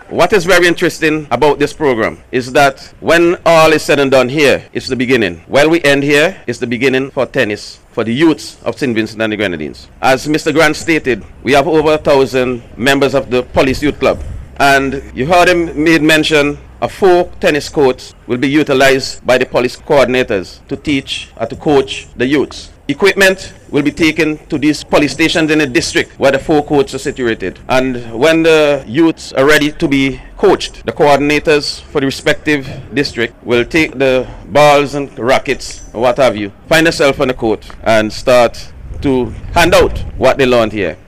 what is very interesting about this program is that when all is said and done here, it's the beginning. While we end here, it's the beginning for tennis for the youths of St. Vincent and the Grenadines. As Mr. Grant stated, we have over 1,000 members of the Police Youth Club. And you heard him made mention of 4 tennis courts will be utilized by the police coordinators to teach or to coach the youths. Equipment will be taken to these police stations in the district where the 4 courts are situated. And when the youths are ready to be coached, the coordinators for the respective district will take the balls and rackets or what have you, find themselves on the court and start to hand out what they learned here.